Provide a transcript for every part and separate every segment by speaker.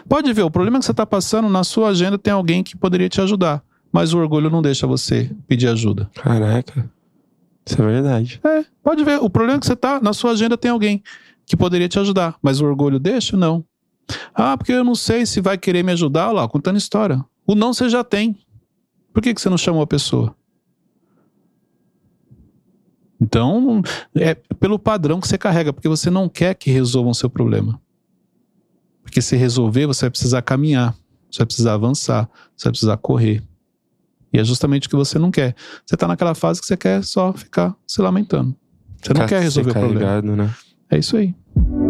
Speaker 1: Pode ver, o problema que você está passando, na sua agenda tem alguém que poderia te ajudar. Mas o orgulho não deixa você pedir ajuda.
Speaker 2: Caraca, isso é verdade.
Speaker 1: Pode ver, o problema que você tá, na sua agenda tem alguém que poderia te ajudar. Mas o orgulho deixa? Não. Porque eu não sei se vai querer me ajudar. Olha lá, contando história. O não você já tem. Por que você não chamou a pessoa? Então, é pelo padrão que você carrega, porque você não quer que resolvam o seu problema. Porque se resolver, você vai precisar caminhar, você vai precisar avançar, você vai precisar correr. E é justamente o que você não quer. Você tá naquela fase que você quer só ficar se lamentando. Você não quer resolver o problema.
Speaker 2: Né?
Speaker 1: É isso aí.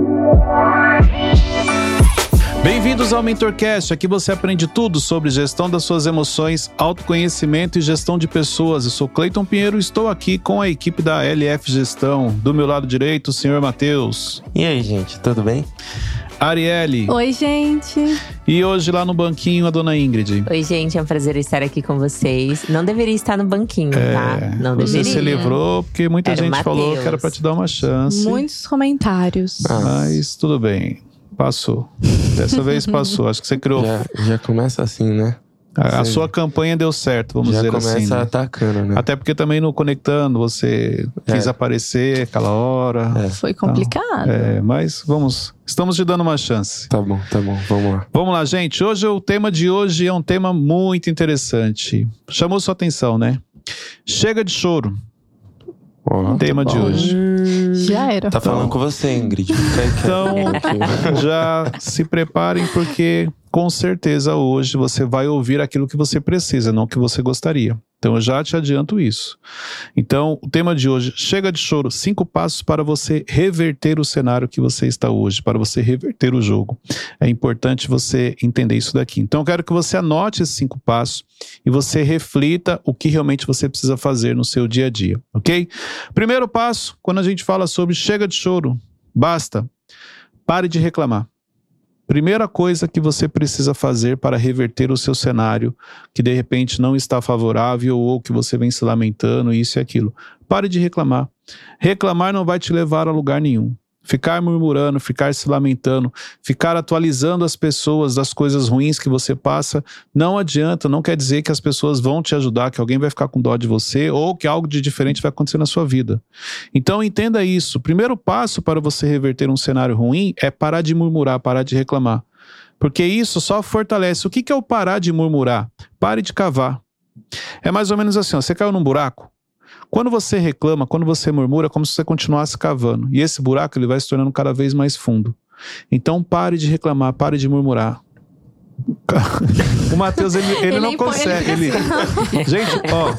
Speaker 1: Bem-vindos ao MentorCast. Aqui você aprende tudo sobre gestão das suas emoções, autoconhecimento e gestão de pessoas. Eu sou Cleiton Pinheiro e estou aqui com a equipe da LF Gestão. Do meu lado direito, o senhor Matheus.
Speaker 2: E aí, gente, tudo bem?
Speaker 1: Arielle.
Speaker 3: Oi, gente.
Speaker 1: E hoje lá no banquinho, a dona Ingrid.
Speaker 4: Oi, gente, é um prazer estar aqui com vocês. Não deveria estar no banquinho, tá? Não
Speaker 1: você
Speaker 4: deveria.
Speaker 1: se livrou porque muita
Speaker 4: Era
Speaker 1: gente falou que era pra te dar uma chance.
Speaker 3: Muitos comentários.
Speaker 1: Mas tudo bem, passou. Dessa vez passou. Acho que você criou.
Speaker 2: Já começa assim, né?
Speaker 1: A sua campanha deu certo, vamos dizer assim. Já
Speaker 2: começa atacando, né?
Speaker 1: Até porque também no Conectando você quis aparecer aquela hora.
Speaker 3: Foi complicado.
Speaker 1: Mas estamos te dando uma chance.
Speaker 2: Tá bom, vamos lá.
Speaker 1: Vamos lá, gente. O tema de hoje é um tema muito interessante. Chamou sua atenção, né? Chega de choro. Tema de hoje.
Speaker 3: Já era.
Speaker 2: Tá falando com você, Ingrid.
Speaker 1: Então, já se preparem porque com certeza hoje você vai ouvir aquilo que você precisa, não o que você gostaria. Então eu já te adianto isso. Então o tema de hoje, chega de choro, 5 passos para você reverter o cenário que você está hoje, para você reverter o jogo. É importante você entender isso daqui. Então eu quero que você anote esses 5 passos e você reflita o que realmente você precisa fazer no seu dia a dia, ok? Primeiro passo, quando a gente fala sobre chega de choro, basta, pare de reclamar. Primeira coisa que você precisa fazer para reverter o seu cenário, que de repente não está favorável ou que você vem se lamentando, isso e aquilo. Pare de reclamar. Reclamar não vai te levar a lugar nenhum. Ficar murmurando, ficar se lamentando, ficar atualizando as pessoas das coisas ruins que você passa, não adianta, não quer dizer que as pessoas vão te ajudar, que alguém vai ficar com dó de você ou que algo de diferente vai acontecer na sua vida. Então entenda isso. O primeiro passo para você reverter um cenário ruim é parar de murmurar, parar de reclamar. Porque isso só fortalece. O que é o parar de murmurar? Pare de cavar. É mais ou menos assim, você caiu num buraco. Quando você reclama, quando você murmura, é como se você continuasse cavando. E esse buraco ele vai se tornando cada vez mais fundo. Então pare de reclamar, pare de murmurar. O Matheus, ele não consegue. Gente, ó.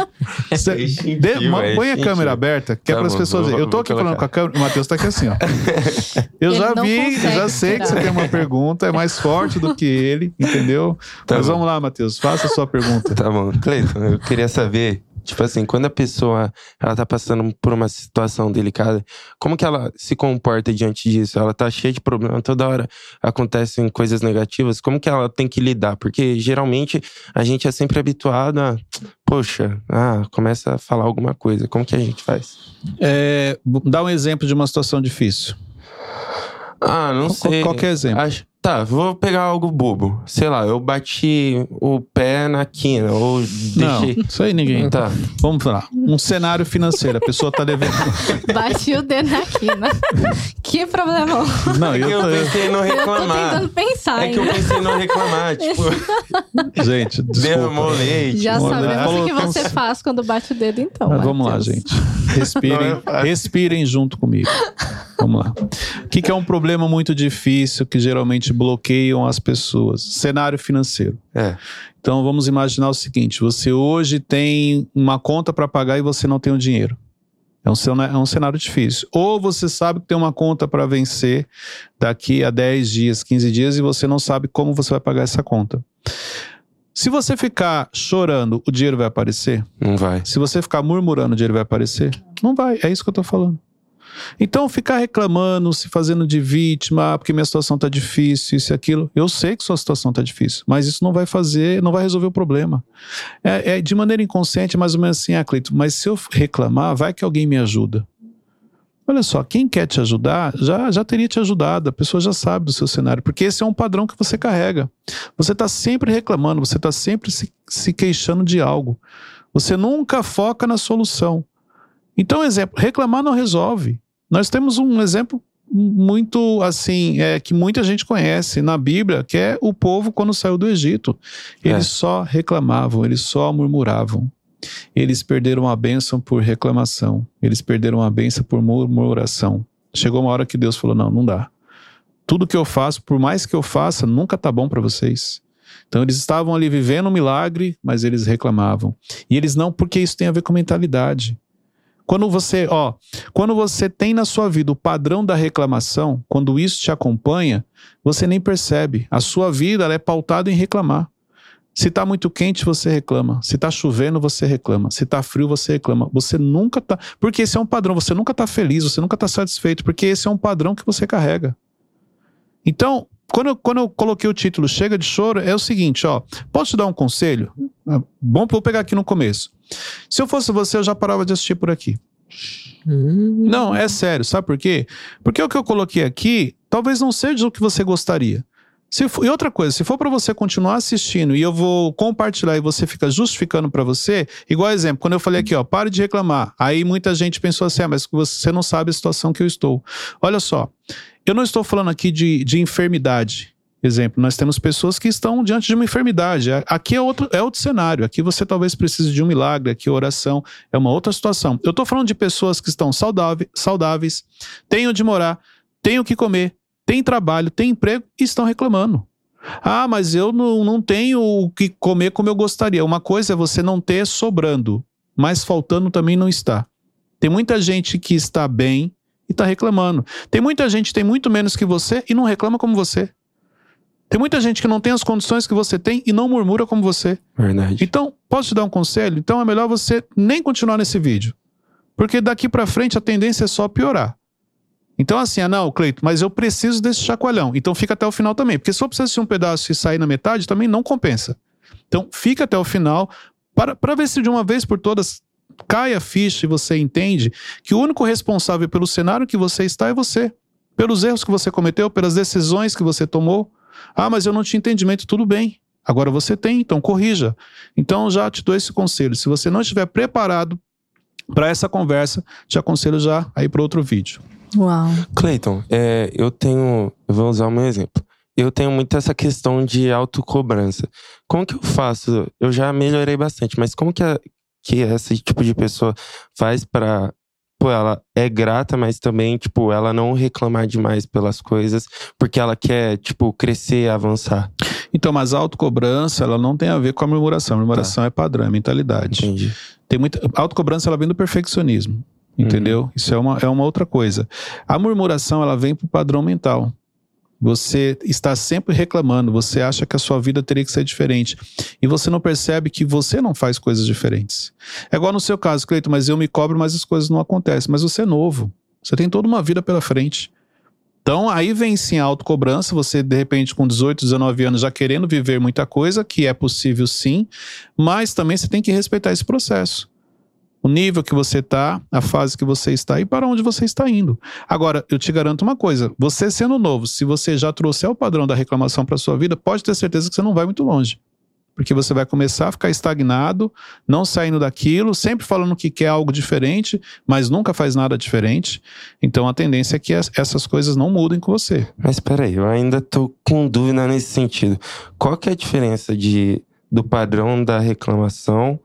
Speaker 1: Põe a câmera aberta, que é para as pessoas verem. Eu tô aqui falando com a câmera, o Matheus tá aqui assim, ó. Eu já vi, eu já sei que você tem uma pergunta, é mais forte do que ele, entendeu? Mas vamos lá, Matheus, faça a sua pergunta.
Speaker 2: Tá bom. Cleiton, eu queria saber, tipo assim, quando a pessoa ela tá passando por uma situação delicada, como que ela se comporta diante disso? Ela tá cheia de problema, toda hora acontecem coisas negativas, como que ela tem que lidar? Porque geralmente a gente é sempre habituado a, começa a falar alguma coisa, como que a gente faz?
Speaker 1: Dá um exemplo de uma situação difícil.
Speaker 2: Não sei.
Speaker 1: Qualquer exemplo.
Speaker 2: Tá, vou pegar algo bobo. Sei lá, eu bati o pé na quina, ou deixei...
Speaker 1: Não, isso aí ninguém...
Speaker 2: Tá.
Speaker 1: Vamos lá. Um cenário financeiro, a pessoa tá devendo...
Speaker 3: Bati o dedo na quina. Que problema.
Speaker 1: Não,
Speaker 2: eu pensei em não reclamar.
Speaker 3: Eu tô tentando pensar
Speaker 2: que eu pensei em não reclamar, tipo...
Speaker 1: Gente, desculpa.
Speaker 2: Derramou leite.
Speaker 3: Já sabemos o que você faz quando bate o dedo, então.
Speaker 1: Mas vamos lá, gente. Respirem junto comigo. Vamos lá. O que é um problema muito difícil que geralmente bloqueiam as pessoas? Cenário financeiro. Então vamos imaginar o seguinte: você hoje tem uma conta para pagar e você não tem o dinheiro. É um cenário difícil. Ou você sabe que tem uma conta para vencer daqui a 10 dias, 15 dias e você não sabe como você vai pagar essa conta. Se você ficar chorando, o dinheiro vai aparecer?
Speaker 2: Não vai.
Speaker 1: Se você ficar murmurando, o dinheiro vai aparecer? Não vai, é isso que eu tô falando. Então ficar reclamando, se fazendo de vítima, porque minha situação tá difícil, isso e aquilo. Eu sei que sua situação tá difícil, mas isso não vai resolver o problema. De maneira inconsciente, mais ou menos assim, Cleiton, mas se eu reclamar, vai que alguém me ajuda. Olha só, quem quer te ajudar, já teria te ajudado. A pessoa já sabe do seu cenário. Porque esse é um padrão que você carrega. Você está sempre reclamando, você está sempre se queixando de algo. Você nunca foca na solução. Então, exemplo, reclamar não resolve. Nós temos um exemplo muito assim, que muita gente conhece na Bíblia, que é o povo quando saiu do Egito. Eles só reclamavam, eles só murmuravam. Eles perderam a bênção por reclamação. Eles perderam a bênção por murmuração. Chegou uma hora que Deus falou, não dá. Tudo que eu faço, por mais que eu faça, nunca tá bom para vocês. Então eles estavam ali vivendo um milagre, mas eles reclamavam. E eles não, porque isso tem a ver com mentalidade. Quando você tem na sua vida o padrão da reclamação, quando isso te acompanha, você nem percebe. A sua vida ela é pautada em reclamar. Se está muito quente, você reclama. Se está chovendo, você reclama. Se está frio, você reclama. Você nunca está... Porque esse é um padrão. Você nunca está feliz, você nunca está satisfeito, porque esse é um padrão que você carrega. Então, quando eu coloquei o título Chega de Choro, é o seguinte, posso te dar um conselho? Bom, vou pegar aqui no começo. Se eu fosse você, eu já parava de assistir por aqui. Não, é sério. Sabe por quê? Porque o que eu coloquei aqui, talvez não seja o que você gostaria. E outra coisa, se for para você continuar assistindo e eu vou compartilhar e você fica justificando para você, igual exemplo, quando eu falei aqui, pare de reclamar. Aí muita gente pensou assim, mas você não sabe a situação que eu estou. Olha só, eu não estou falando aqui de enfermidade. Exemplo, nós temos pessoas que estão diante de uma enfermidade. Aqui é outro cenário. Aqui você talvez precise de um milagre. Aqui a oração é uma outra situação. Eu estou falando de pessoas que estão saudáveis, têm onde morar, têm o que comer, têm trabalho, têm emprego e estão reclamando. Ah, mas eu não tenho o que comer como eu gostaria. Uma coisa é você não ter sobrando, mas faltando também não está. Tem muita gente que está bem e está reclamando. Tem muita gente que tem muito menos que você e não reclama como você. Tem muita gente que não tem as condições que você tem e não murmura como você.
Speaker 2: Verdade.
Speaker 1: Então, posso te dar um conselho? Então é melhor você nem continuar nesse vídeo. Porque daqui pra frente a tendência é só piorar. Então assim, não, Cleito, mas eu preciso desse chacoalhão. Então fica até o final também. Porque se eu precisar assistir um pedaço e sair na metade, também não compensa. Então fica até o final para ver se de uma vez por todas cai a ficha e você entende que o único responsável pelo cenário que você está é você. Pelos erros que você cometeu, pelas decisões que você tomou. Ah, mas eu não tinha entendimento, tudo bem. Agora você tem, então corrija. Então já te dou esse conselho. Se você não estiver preparado para essa conversa, te aconselho já a ir para outro vídeo.
Speaker 3: Uau.
Speaker 2: Cleiton, eu vou usar o meu exemplo. Eu tenho muito essa questão de autocobrança. Como que eu faço? Eu já melhorei bastante, mas como que esse tipo de pessoa faz pra... ela é grata, mas também, ela não reclamar demais pelas coisas, porque ela quer, crescer e avançar.
Speaker 1: Então, mas a autocobrança, ela não tem a ver com a murmuração. A murmuração é padrão, é mentalidade.
Speaker 2: Entendi.
Speaker 1: A autocobrança, ela vem do perfeccionismo, entendeu? Isso é uma outra coisa. A murmuração, ela vem pro padrão mental. Você está sempre reclamando, você acha que a sua vida teria que ser diferente. E você não percebe que você não faz coisas diferentes. É igual no seu caso, Cleiton, mas eu me cobro, mas as coisas não acontecem. Mas você é novo, você tem toda uma vida pela frente. Então aí vem sim a autocobrança, você de repente com 18, 19 anos já querendo viver muita coisa, que é possível sim, mas também você tem que respeitar esse processo. O nível que você está, a fase que você está e para onde você está indo. Agora, eu te garanto uma coisa, você sendo novo, se você já trouxer o padrão da reclamação para sua vida, pode ter certeza que você não vai muito longe. Porque você vai começar a ficar estagnado, não saindo daquilo, sempre falando que quer algo diferente, mas nunca faz nada diferente. Então a tendência é que essas coisas não mudem com você.
Speaker 2: Mas peraí, eu ainda tô com dúvida nesse sentido. Qual que é a diferença do padrão da reclamação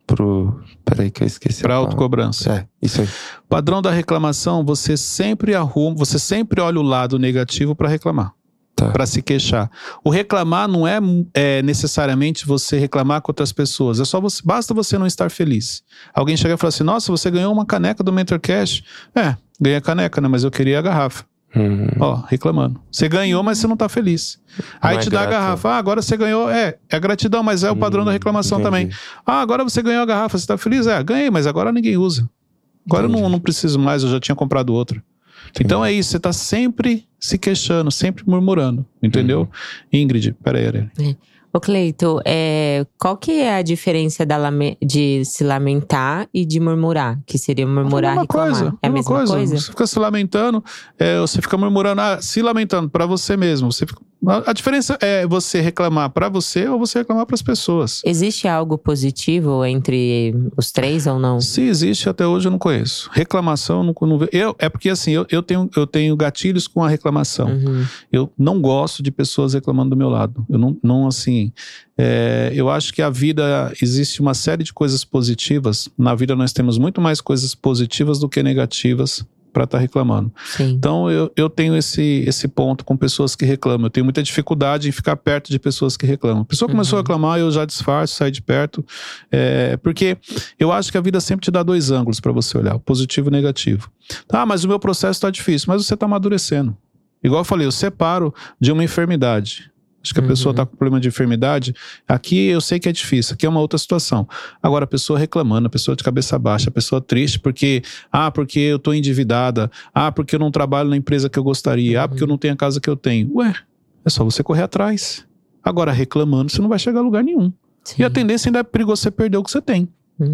Speaker 2: peraí que eu esqueci.
Speaker 1: Para autocobrança.
Speaker 2: Isso aí.
Speaker 1: Padrão da reclamação, você sempre olha o lado negativo para reclamar. Tá. Para se queixar. O reclamar não é necessariamente você reclamar com outras pessoas. Basta você não estar feliz. Alguém chega e fala assim, nossa, você ganhou uma caneca do Mentorcast. Ganhei a caneca, né? Mas eu queria a garrafa. Reclamando. Você ganhou, mas você não tá feliz. Aí te dá a garrafa. Agora você ganhou. É gratidão, mas é o padrão da reclamação também. Agora você ganhou a garrafa, você tá feliz? Ganhei, mas agora ninguém usa. Agora eu não preciso mais, eu já tinha comprado outra. Então é isso, você tá sempre se queixando, sempre murmurando, entendeu? Ingrid, peraí.
Speaker 4: Ô Cleito, qual que é a diferença de se lamentar e de murmurar? Que seria murmurar e reclamar. É a mesma coisa?
Speaker 1: Você fica se lamentando, você fica murmurando, se lamentando pra você mesmo. A diferença é você reclamar pra você ou você reclamar pras pessoas.
Speaker 4: Existe algo positivo entre os três ou não?
Speaker 1: Se existe, até hoje eu não conheço. Reclamação, eu não vejo. É porque assim, eu tenho gatilhos com a reclamação.
Speaker 4: Uhum.
Speaker 1: Eu não gosto de pessoas reclamando do meu lado. Eu não assim... eu acho que a vida, existe uma série de coisas positivas. Na vida nós temos muito mais coisas positivas do que negativas para estar reclamando.
Speaker 4: Sim.
Speaker 1: Então eu tenho esse ponto com pessoas que reclamam. Eu tenho muita dificuldade em ficar perto de pessoas que reclamam. A pessoa começou a reclamar, eu já disfarço, saio de perto. Porque eu acho que a vida sempre te dá dois ângulos para você olhar, o positivo e o negativo. Mas o meu processo está difícil, mas você está amadurecendo. Igual eu falei, eu separo de uma enfermidade. Acho que a pessoa está com problema de enfermidade. Aqui eu sei que é difícil, aqui é uma outra situação. Agora a pessoa reclamando, a pessoa de cabeça baixa, a pessoa triste porque eu estou endividada, porque eu não trabalho na empresa que eu gostaria, porque eu não tenho a casa que eu tenho. É só você correr atrás. Agora reclamando, você não vai chegar a lugar nenhum.
Speaker 4: Sim.
Speaker 1: E a tendência ainda é perigoso você perder o que você tem,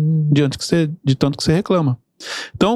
Speaker 1: de tanto que você reclama. Então,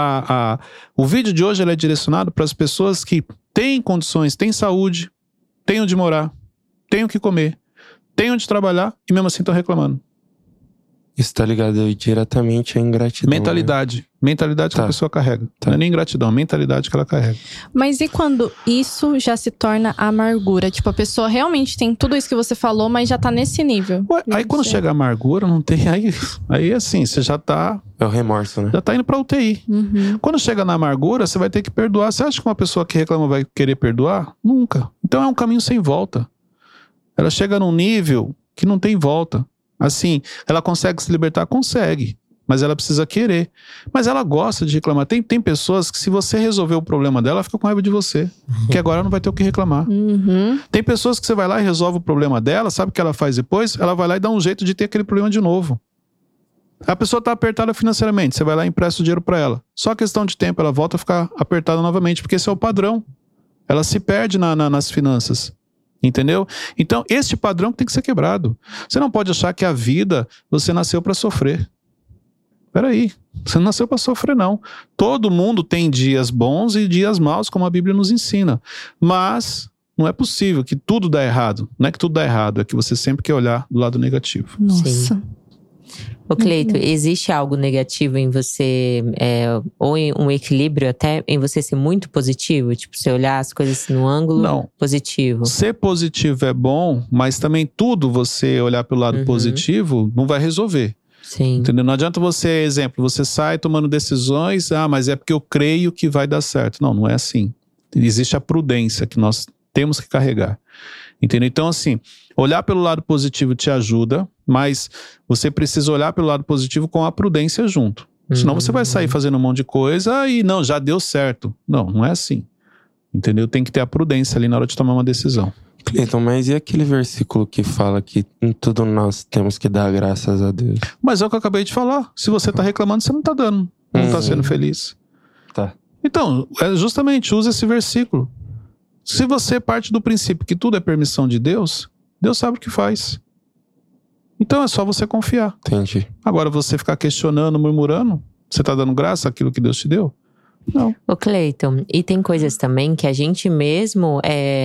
Speaker 1: o vídeo de hoje ele é direcionado para as pessoas que têm condições, têm saúde, têm onde morar, têm o que comer, têm onde trabalhar e mesmo assim estão reclamando.
Speaker 2: Isso tá ligado diretamente à ingratidão.
Speaker 1: Mentalidade.
Speaker 2: Né?
Speaker 1: Mentalidade que a pessoa carrega. Não é nem ingratidão, mentalidade que ela carrega.
Speaker 3: Mas e quando isso já se torna amargura? Tipo, a pessoa realmente tem tudo isso que você falou, mas já tá nesse nível.
Speaker 1: Aí quando chega a amargura, não tem... Aí assim, você já tá...
Speaker 2: É o remorso, né?
Speaker 1: Já tá indo pra UTI. Quando chega na amargura, você vai ter que perdoar. Você acha que uma pessoa que reclama vai querer perdoar? Nunca. Então é um caminho sem volta. Ela chega num nível que não tem volta. Assim, ela consegue se libertar? Consegue. Mas ela precisa querer. Mas ela gosta de reclamar. Tem pessoas que se você resolver o problema dela, ela fica com raiva de você. Que agora não vai ter o que reclamar. Tem pessoas que você vai lá e resolve o problema dela, sabe o que ela faz depois? Ela vai lá e dá um jeito de ter aquele problema de novo. A pessoa está apertada financeiramente, você vai lá e empresta o dinheiro para ela. Só questão de tempo, ela volta a ficar apertada novamente, porque esse é o padrão. Ela se perde nas finanças. Entendeu? Então, este padrão tem que ser quebrado. Você não pode achar que a vida, você nasceu para sofrer. Peraí, você não nasceu para sofrer, não. Todo mundo tem dias bons e dias maus, como a Bíblia nos ensina. Mas não é possível que tudo dá errado. Não é que tudo dá errado, é que você sempre quer olhar do lado negativo.
Speaker 3: Nossa.
Speaker 4: Sim. Ô Cleito, existe algo negativo em você, ou em um equilíbrio até, em você ser muito positivo? Tipo, você olhar as coisas no ângulo positivo?
Speaker 1: Ser positivo é bom, mas também tudo você olhar pelo lado positivo não vai resolver.
Speaker 4: Sim.
Speaker 1: Entendeu? Não adianta você sai tomando decisões, mas é porque eu creio que vai dar certo. Não é assim. Existe a prudência que nós temos que carregar. Entendeu? Então, assim, olhar pelo lado positivo te ajuda, mas você precisa olhar pelo lado positivo com a prudência junto. Senão você vai sair fazendo um monte de coisa e já deu certo. Não é assim. Entendeu? Tem que ter a prudência ali na hora de tomar uma decisão.
Speaker 2: Cleiton, mas e aquele versículo que fala que em tudo nós temos que dar graças a Deus?
Speaker 1: Mas é o que eu acabei de falar. Se você tá reclamando, você não tá dando. Não tá sendo feliz.
Speaker 2: Tá.
Speaker 1: Então, justamente, usa esse versículo. Se você parte do princípio que tudo é permissão de Deus, Deus sabe o que faz. Então é só você confiar.
Speaker 2: Entendi.
Speaker 1: Agora você ficar questionando, murmurando, você tá dando graça àquilo que Deus te deu? Não.
Speaker 4: Ô Cleiton, e tem coisas também que a gente mesmo,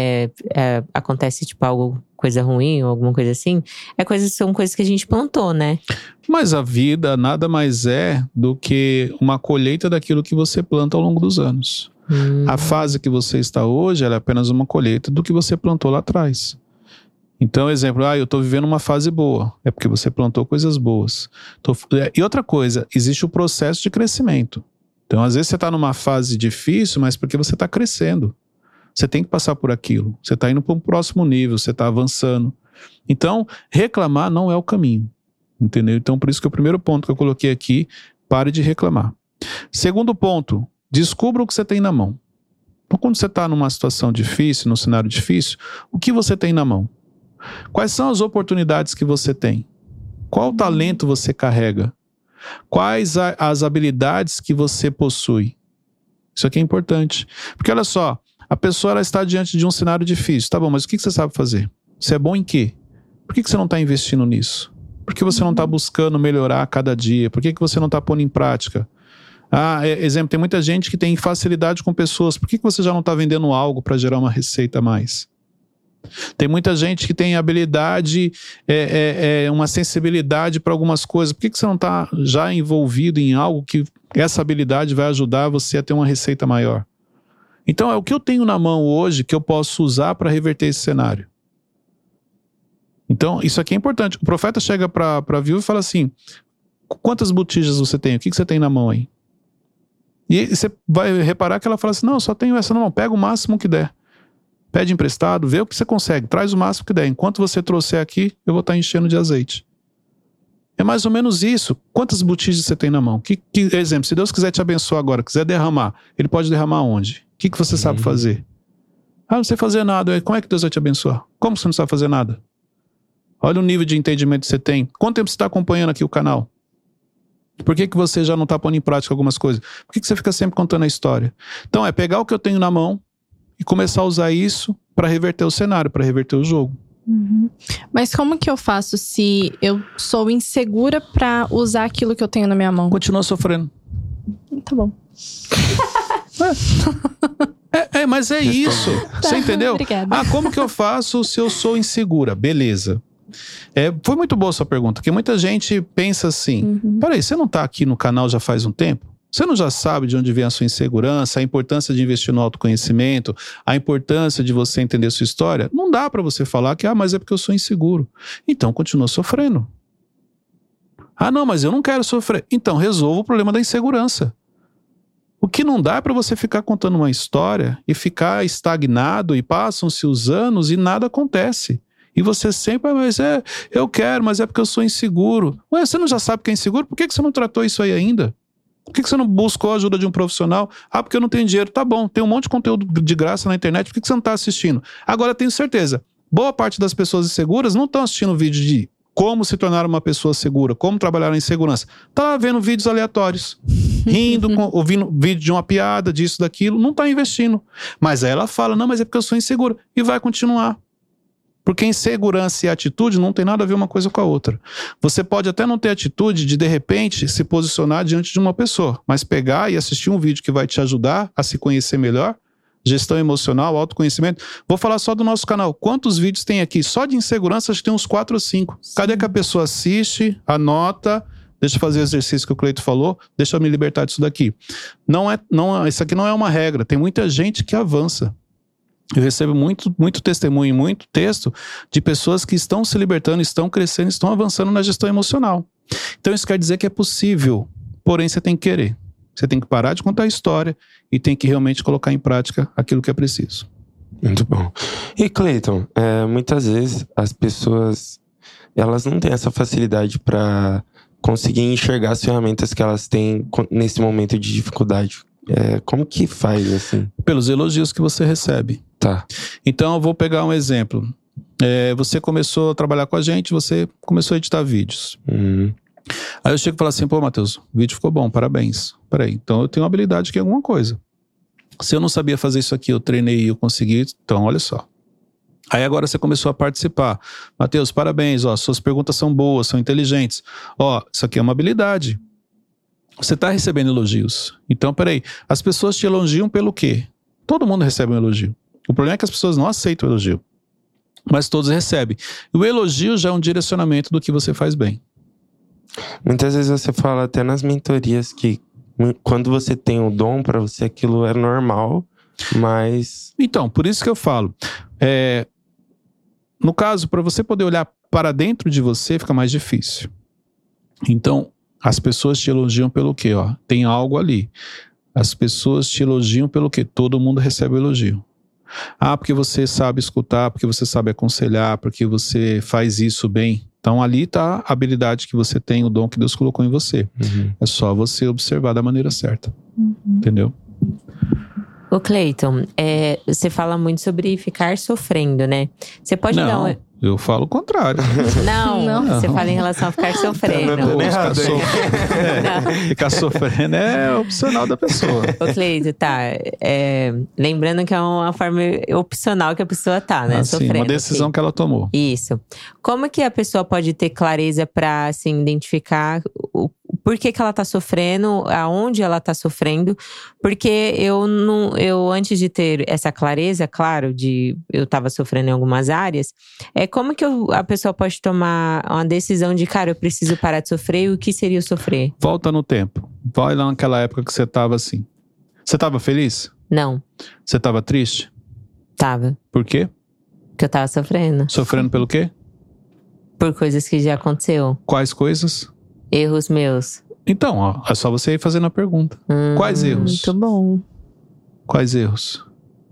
Speaker 4: acontece tipo coisa ruim ou alguma coisa assim, são coisas que a gente plantou, né?
Speaker 1: Mas a vida nada mais é do que uma colheita daquilo que você planta ao longo dos anos. A fase que você está hoje, ela é apenas uma colheita do que você plantou lá atrás. Então, exemplo, eu estou vivendo uma fase boa. É porque você plantou coisas boas. E outra coisa, existe o processo de crescimento. Então, às vezes você está numa fase difícil, mas porque você está crescendo. Você tem que passar por aquilo. Você está indo para um próximo nível, você está avançando. Então, reclamar não é o caminho. Entendeu? Então, por isso que o primeiro ponto que eu coloquei aqui, pare de reclamar. Segundo ponto, descubra o que você tem na mão. Então, quando você está numa situação difícil, num cenário difícil, o que você tem na mão? Quais são as oportunidades que você tem? Qual talento você carrega? Quais as habilidades que você possui? Isso aqui é importante. Porque olha só, a pessoa ela está diante de um cenário difícil. Tá bom, mas o que você sabe fazer? Você é bom em quê? Por que você não está investindo nisso? Por que você não está buscando melhorar a cada dia? Por que você não está pondo em prática? Exemplo, tem muita gente que tem facilidade com pessoas. Por que você já não está vendendo algo para gerar uma receita a mais? Tem muita gente que tem habilidade, uma sensibilidade para algumas coisas. Por que você não está já envolvido em algo que essa habilidade vai ajudar você a ter uma receita maior? Então é o que eu tenho na mão hoje que eu posso usar para reverter esse cenário. Então isso aqui é importante. O profeta chega para a viúva e fala assim: quantas botijas você tem? O que você tem na mão aí? E você vai reparar que ela fala assim: não, eu só tenho essa na mão. Pega o máximo que der. Pede emprestado, vê o que você consegue, traz o máximo que der. Enquanto você trouxer aqui, eu vou estar enchendo de azeite. É mais ou menos isso. Quantas botijas você tem na mão? Exemplo, se Deus quiser te abençoar agora, quiser derramar, Ele pode derramar onde? O que você sabe fazer? Não sei fazer nada. Como é que Deus vai te abençoar? Como você não sabe fazer nada? Olha o nível de entendimento que você tem. Quanto tempo você está acompanhando aqui o canal? Por que você já não está pondo em prática algumas coisas? Por que você fica sempre contando a história? Então é pegar o que eu tenho na mão e começar a usar isso para reverter o cenário, para reverter o jogo.
Speaker 3: Mas como que eu faço se eu sou insegura para usar aquilo que eu tenho na minha mão?
Speaker 1: Continua sofrendo.
Speaker 3: Tá bom.
Speaker 1: Mas é isso. Você entendeu?
Speaker 3: Obrigada.
Speaker 1: Como que eu faço se eu sou insegura? Beleza. Foi muito boa a sua pergunta, porque muita gente pensa assim: peraí, você não tá aqui no canal já faz um tempo? Você não já sabe de onde vem a sua insegurança, a importância de investir no autoconhecimento, a importância de você entender sua história? Não dá para você falar que, mas é porque eu sou inseguro. Então, continua sofrendo. Não, mas eu não quero sofrer. Então, resolva o problema da insegurança. O que não dá é para você ficar contando uma história e ficar estagnado e passam-se os anos e nada acontece. E você sempre, eu quero, mas é porque eu sou inseguro. Você não já sabe que é inseguro? Por que você não tratou isso aí ainda? Por que você não buscou a ajuda de um profissional? Porque eu não tenho dinheiro. Tá bom, tem um monte de conteúdo de graça na internet. Por que você não está assistindo? Agora, eu tenho certeza, boa parte das pessoas inseguras não estão assistindo vídeo de como se tornar uma pessoa segura, como trabalhar em segurança. Tá lá vendo vídeos aleatórios, rindo, ouvindo vídeo de uma piada, disso, daquilo. Não está investindo. Mas aí ela fala: não, mas é porque eu sou insegura. E vai continuar. Porque insegurança e atitude não tem nada a ver uma coisa com a outra. Você pode até não ter atitude de repente, se posicionar diante de uma pessoa, mas pegar e assistir um vídeo que vai te ajudar a se conhecer melhor, gestão emocional, autoconhecimento. Vou falar só do nosso canal. Quantos vídeos tem aqui? Só de insegurança, acho que tem uns 4 ou 5. Cadê que a pessoa assiste, anota, deixa eu fazer o exercício que o Cleito falou, deixa eu me libertar disso daqui. Isso aqui não é uma regra. Tem muita gente que avança. Eu recebo muito testemunho, muito texto de pessoas que estão se libertando, estão crescendo, estão avançando na gestão emocional. Então isso quer dizer que é possível, porém você tem que querer. Você tem que parar de contar a história e tem que realmente colocar em prática aquilo que é preciso.
Speaker 2: Muito bom. E Cleiton, muitas vezes as pessoas, elas não têm essa facilidade para conseguir enxergar as ferramentas que elas têm nesse momento de dificuldade. Como que faz assim?
Speaker 1: Pelos elogios que você recebe.
Speaker 2: Tá.
Speaker 1: Então eu vou pegar um exemplo. Você começou a trabalhar com a gente, você começou a editar vídeos. Aí eu chego e falo assim: pô, Matheus, o vídeo ficou bom, parabéns. Peraí, então eu tenho habilidade aqui em alguma coisa. Se eu não sabia fazer isso aqui, eu treinei e eu consegui, então olha só. Aí agora você começou a participar. Matheus, parabéns, suas perguntas são boas, são inteligentes. Isso aqui é uma habilidade. Você está recebendo elogios. Então, peraí, as pessoas te elogiam pelo quê? Todo mundo recebe um elogio. O problema é que as pessoas não aceitam o elogio. Mas todos recebem. O elogio já é um direcionamento do que você faz bem.
Speaker 2: Muitas vezes você fala até nas mentorias que quando você tem o dom, para você aquilo é normal, mas...
Speaker 1: Então, por isso que eu falo. No caso, para você poder olhar para dentro de você, fica mais difícil. Então, as pessoas te elogiam pelo quê? Tem algo ali. As pessoas te elogiam pelo quê? Todo mundo recebe elogio. Porque você sabe escutar, porque você sabe aconselhar, porque você faz isso bem. Então ali está a habilidade que você tem, o dom que Deus colocou em você. É só você observar da maneira certa. Entendeu?
Speaker 4: Ô Cleiton, você fala muito sobre ficar sofrendo, né? Você pode dar
Speaker 1: eu falo o contrário.
Speaker 4: Não, você fala em relação a ficar sofrendo.
Speaker 1: Ficar sofrendo é opcional da pessoa.
Speaker 4: Ô Cleito, tá. Lembrando que é uma forma opcional que a pessoa tá, né? Sofrendo.
Speaker 1: Uma decisão que ela tomou.
Speaker 4: Isso. Como que a pessoa pode ter clareza pra, assim, identificar por que ela tá sofrendo, aonde ela tá sofrendo? Porque eu antes de ter essa clareza, claro, eu tava sofrendo em algumas áreas, como que a pessoa pode tomar uma decisão de, cara, eu preciso parar de sofrer, e o que seria o sofrer?
Speaker 1: Volta no tempo. Vai lá naquela época que você tava assim. Você tava feliz?
Speaker 4: Não.
Speaker 1: Você tava triste?
Speaker 4: Tava.
Speaker 1: Por quê?
Speaker 4: Porque eu tava sofrendo.
Speaker 1: Sofrendo pelo quê?
Speaker 4: Por coisas que já aconteceu.
Speaker 1: Quais coisas?
Speaker 4: Erros meus.
Speaker 1: Então, ó, é só você ir fazendo a pergunta. Quais erros?
Speaker 3: Muito bom.
Speaker 1: Quais erros?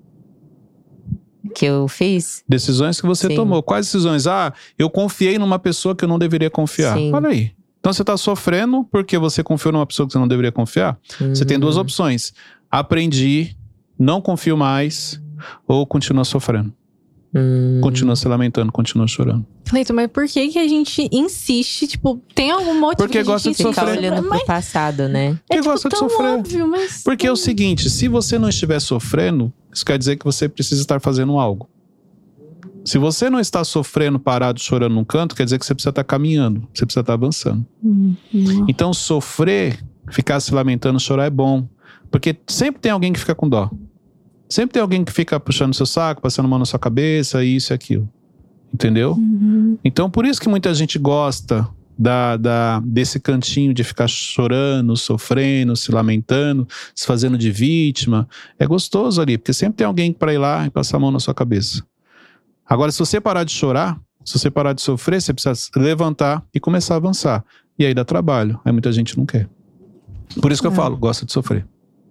Speaker 4: Que eu fiz?
Speaker 1: Decisões que você tomou. Quais decisões? Eu confiei numa pessoa que eu não deveria confiar.
Speaker 4: Sim.
Speaker 1: Olha aí. Então você tá sofrendo porque você confiou numa pessoa que você não deveria confiar? Você tem duas opções. Aprendi, não confio mais, ou continua sofrendo. Continua se lamentando, continua chorando.
Speaker 3: Cleito, mas por que a gente insiste? Tipo, tem algum motivo?
Speaker 1: Porque gosta de sofrer.
Speaker 4: Ficar olhando pro passado, né?
Speaker 1: Porque gosta de sofrer.
Speaker 3: Óbvio, mas...
Speaker 1: Porque é o seguinte, se você não estiver sofrendo, isso quer dizer que você precisa estar fazendo algo. Se você não está sofrendo, parado, chorando num canto, quer dizer que você precisa estar caminhando, você precisa estar avançando. Então sofrer, ficar se lamentando, chorar é bom. Porque sempre tem alguém que fica com dó. Sempre tem alguém que fica puxando seu saco, passando a mão na sua cabeça, isso e aquilo. Entendeu? Então, por isso que muita gente gosta desse cantinho de ficar chorando, sofrendo, se lamentando, se fazendo de vítima. É gostoso ali, porque sempre tem alguém para ir lá e passar a mão na sua cabeça. Agora, se você parar de chorar, se você parar de sofrer, você precisa levantar e começar a avançar. E aí dá trabalho. Aí muita gente não quer. Por isso que eu falo, gosta de sofrer.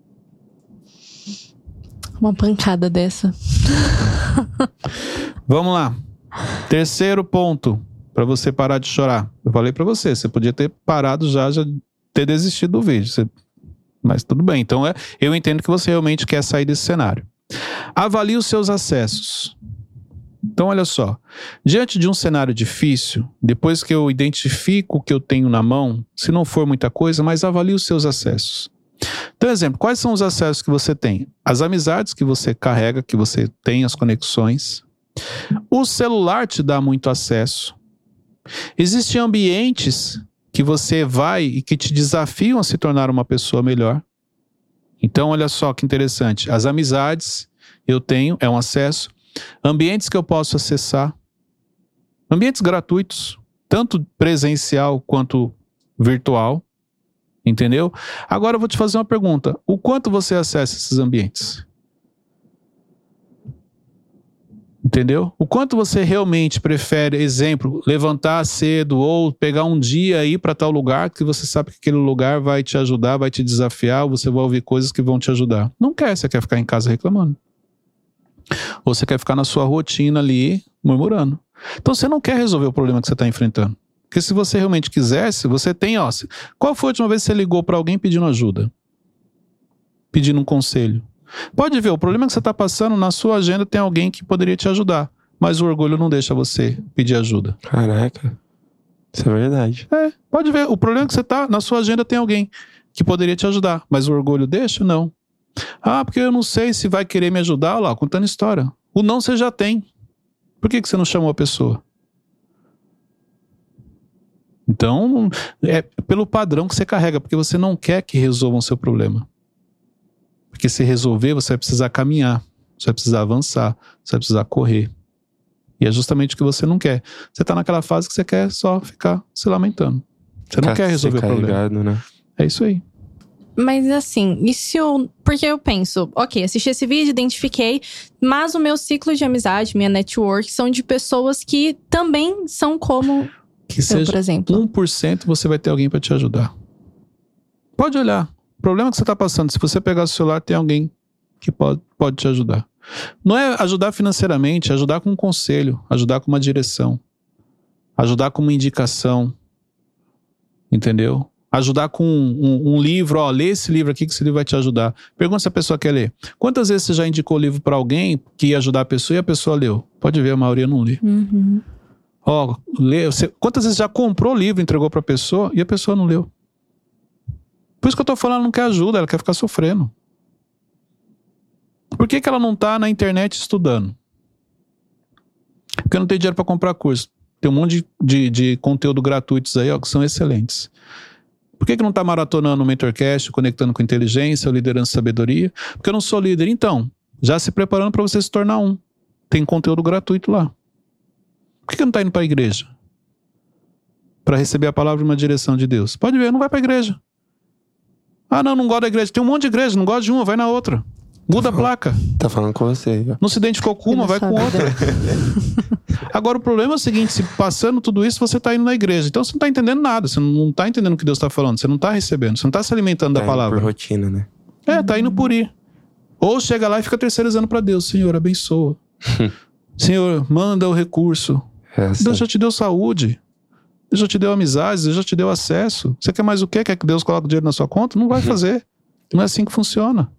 Speaker 3: Uma pancada dessa.
Speaker 1: Vamos lá. Terceiro ponto para você parar de chorar. Eu falei para você podia ter parado já ter desistido do vídeo. Mas tudo bem. Então eu entendo que você realmente quer sair desse cenário. Avalie os seus acessos. Então olha só. Diante de um cenário difícil, depois que eu identifico o que eu tenho na mão, se não for muita coisa, mas avalie os seus acessos. Então, exemplo, quais são os acessos que você tem? As amizades que você carrega, que você tem, as conexões. O celular te dá muito acesso. Existem ambientes que você vai e que te desafiam a se tornar uma pessoa melhor. Então, olha só que interessante. As amizades eu tenho, é um acesso. Ambientes que eu posso acessar. Ambientes gratuitos, tanto presencial quanto virtual. Entendeu? Agora eu vou te fazer uma pergunta. O quanto você acessa esses ambientes? Entendeu? O quanto você realmente prefere, exemplo, levantar cedo ou pegar um dia e ir para tal lugar que você sabe que aquele lugar vai te ajudar, vai te desafiar, ou você vai ouvir coisas que vão te ajudar. Não quer, você quer ficar em casa reclamando. Ou você quer ficar na sua rotina ali murmurando. Então você não quer resolver o problema que você está enfrentando. Porque se você realmente quisesse, você tem, qual foi a última vez que você ligou para alguém pedindo ajuda? Pedindo um conselho? Pode ver, o problema que você está passando, na sua agenda tem alguém que poderia te ajudar. Mas o orgulho não deixa você pedir ajuda.
Speaker 2: Caraca, isso é verdade.
Speaker 1: Pode ver, o problema que você está, na sua agenda tem alguém que poderia te ajudar. Mas o orgulho deixa? Não. Porque eu não sei se vai querer me ajudar, olha lá, contando história. O não você já tem. Por que você não chamou a pessoa? Então, é pelo padrão que você carrega, porque você não quer que resolvam o seu problema. Porque se resolver, você vai precisar caminhar, você vai precisar avançar, você vai precisar correr. E é justamente o que você não quer. Você está naquela fase que você quer só ficar se lamentando. Você não quer resolver o problema.
Speaker 2: Né?
Speaker 1: É isso aí.
Speaker 3: Mas assim, e se eu... Porque eu penso, ok, assisti esse vídeo, identifiquei, mas o meu ciclo de amizade, minha network, são de pessoas que também são como...
Speaker 1: Que seja, por exemplo, 1% você vai ter alguém para te ajudar. Pode olhar. O problema que você está passando, se você pegar o celular, tem alguém que pode te ajudar. Não é ajudar financeiramente, é ajudar com um conselho, ajudar com uma direção, ajudar com uma indicação, entendeu? Ajudar com um livro, lê esse livro aqui que esse livro vai te ajudar. Pergunta se a pessoa quer ler. Quantas vezes você já indicou o livro para alguém que ia ajudar a pessoa e a pessoa leu? Pode ver, a maioria não lê. Ó, quantas vezes já comprou livro, entregou pra pessoa e a pessoa não leu? Por isso que eu tô falando, ela não quer ajuda, ela quer ficar sofrendo. Por que ela não tá na internet estudando? Porque não tem dinheiro pra comprar curso. Tem um monte de conteúdo gratuitos aí, ó, que são excelentes. Por que não tá maratonando o Mentorcast, conectando com inteligência, liderança e sabedoria? Porque eu não sou líder. Então, já se preparando para você se tornar um. Tem conteúdo gratuito lá. Por que não tá indo para a igreja? Para receber a palavra e uma direção de Deus. Pode ver, não vai para a igreja. Ah, não gosto da igreja. Tem um monte de igreja, não gosta de uma, vai na outra. Muda a placa.
Speaker 2: Tá falando com você.
Speaker 1: Não se identificou com uma, vai com outra. Agora o problema é o seguinte, se passando tudo isso, você tá indo na igreja. Então você não tá entendendo nada, você não tá entendendo o que Deus tá falando, você não tá recebendo, você não tá se alimentando da palavra.
Speaker 2: Por rotina, né?
Speaker 1: Tá indo por ir. Ou chega lá e fica terceirizando para Deus. Senhor, abençoa. Senhor, manda o recurso. Deus já te deu saúde. Deus já te deu amizades, Deus já te deu acesso. Você quer mais o quê? Quer que Deus coloque o dinheiro na sua conta? Não vai fazer. Não é assim que funciona.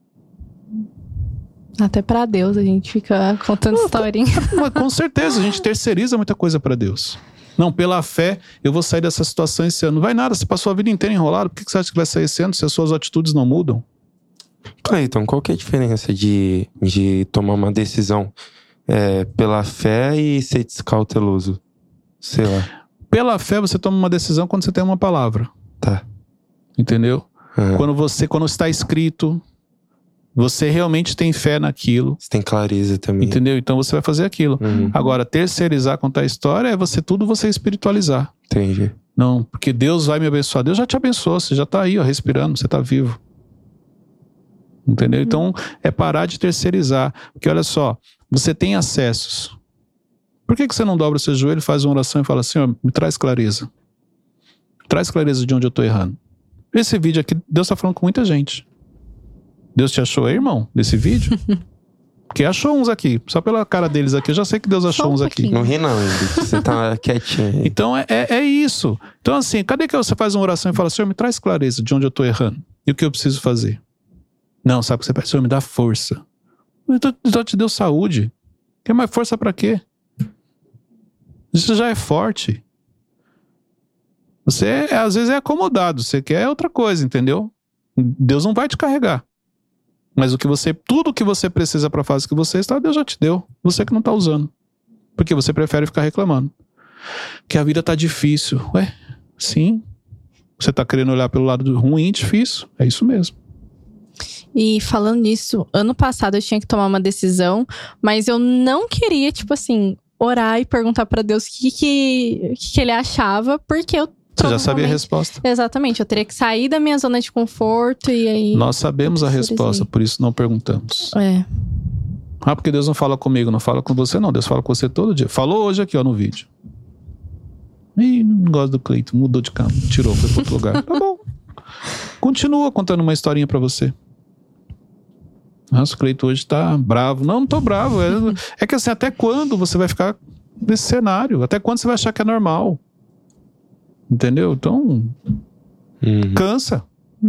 Speaker 3: Até pra Deus a gente fica contando historinha.
Speaker 1: Com certeza, a gente terceiriza muita coisa pra Deus. Não, pela fé, eu vou sair dessa situação esse ano. Não vai nada, você passou a vida inteira enrolado. Por que você acha que vai sair esse ano se as suas atitudes não mudam?
Speaker 2: Cleiton, qual que é a diferença de tomar uma decisão pela fé e ser descauteloso? Sei lá.
Speaker 1: Pela fé, você toma uma decisão quando você tem uma palavra.
Speaker 2: Tá.
Speaker 1: Entendeu? Quando está escrito, você realmente tem fé naquilo.
Speaker 2: Você tem clareza também.
Speaker 1: Entendeu? Então você vai fazer aquilo. Agora, terceirizar, contar a história, é você espiritualizar.
Speaker 2: Entendi.
Speaker 1: Não, porque Deus vai me abençoar. Deus já te abençoou, você já tá aí, ó, respirando, você tá vivo. Entendeu? Então, é parar de terceirizar. Porque olha só, você tem acessos. Por que você não dobra o seu joelho, faz uma oração e fala, Senhor, me traz clareza. Traz clareza de onde eu tô errando. Esse vídeo aqui, Deus tá falando com muita gente. Deus te achou aí, irmão, nesse vídeo? Porque achou uns aqui. Só pela cara deles aqui, eu já sei que Deus achou uns aqui.
Speaker 2: Não ri não, Ingrid. Você tá quietinho aí.
Speaker 1: Então, é isso. Então, assim, cadê que você faz uma oração e fala, Senhor, me traz clareza de onde eu tô errando? E o que eu preciso fazer? Não, sabe o que você pede? Senhor, me dá força. Deus te deu saúde. Quer mais força pra quê? Isso já é forte. Você, às vezes, é acomodado. Você quer outra coisa, entendeu? Deus não vai te carregar. Mas tudo que você precisa para a fase que você está, Deus já te deu. Você que não está usando. Porque você prefere ficar reclamando. Que a vida tá difícil. Ué, sim. Você tá querendo olhar pelo lado ruim, difícil. É isso mesmo.
Speaker 3: E falando nisso, ano passado eu tinha que tomar uma decisão, mas eu não queria, tipo assim, orar e perguntar para Deus o que ele achava, porque eu
Speaker 1: Você já sabia a resposta.
Speaker 3: Exatamente, eu teria que sair da minha zona de conforto e aí...
Speaker 1: Nós sabemos a resposta, por isso não perguntamos. Porque Deus não fala comigo, não fala com você não. Deus fala com você todo dia. Falou hoje aqui, ó, no vídeo. Ih, não gosto do Cleiton, mudou de campo, tirou, foi para outro lugar. Tá bom. Continua contando uma historinha para você. Nossa, o Cleiton hoje tá bravo. Não tô bravo. É que assim, até quando você vai ficar nesse cenário? Até quando você vai achar que é normal? Entendeu? Então, cansa.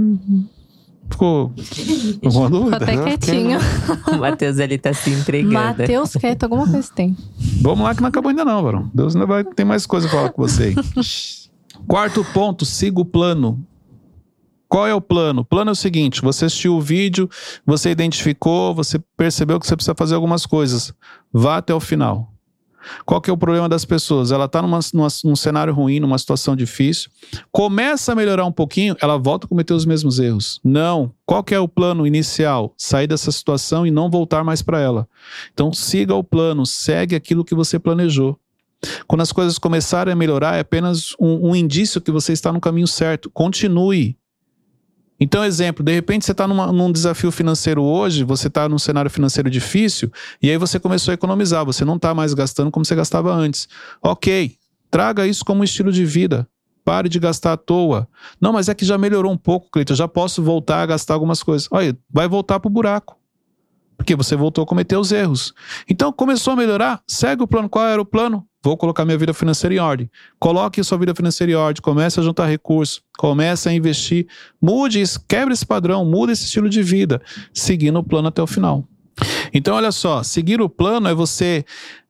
Speaker 1: Ficou alguma dúvida?
Speaker 3: Até quietinho.
Speaker 4: O Matheus ali tá se entregando.
Speaker 3: Matheus quieto, alguma coisa tem.
Speaker 1: Vamos lá que não acabou ainda não, varão. Deus ainda vai ter mais coisa pra falar com você aí. Quarto ponto, siga o plano. Qual é o plano? O plano é o seguinte, você assistiu o vídeo, você identificou, você percebeu que você precisa fazer algumas coisas. Vá até o final. Qual que é o problema das pessoas? Ela está num cenário ruim, numa situação difícil, começa a melhorar um pouquinho, ela volta a cometer os mesmos erros. Não. Qual que é o plano inicial? Sair dessa situação e não voltar mais para ela. Então siga o plano, segue aquilo que você planejou. Quando as coisas começarem a melhorar, é apenas um indício que você está no caminho certo. Continue. Então, exemplo, de repente você está num desafio financeiro hoje, você está num cenário financeiro difícil, e aí você começou a economizar, você não está mais gastando como você gastava antes. Ok, traga isso como um estilo de vida. Pare de gastar à toa. Não, mas é que já melhorou um pouco, Cleiton, eu já posso voltar a gastar algumas coisas. Olha, vai voltar pro buraco. Porque você voltou a cometer os erros. Então, começou a melhorar, segue o plano. Qual era o plano? Vou colocar minha vida financeira em ordem. Coloque a sua vida financeira em ordem, comece a juntar recursos, comece a investir, mude isso, quebre esse padrão, mude esse estilo de vida, seguindo o plano até o final. Então, olha só, seguir o plano é você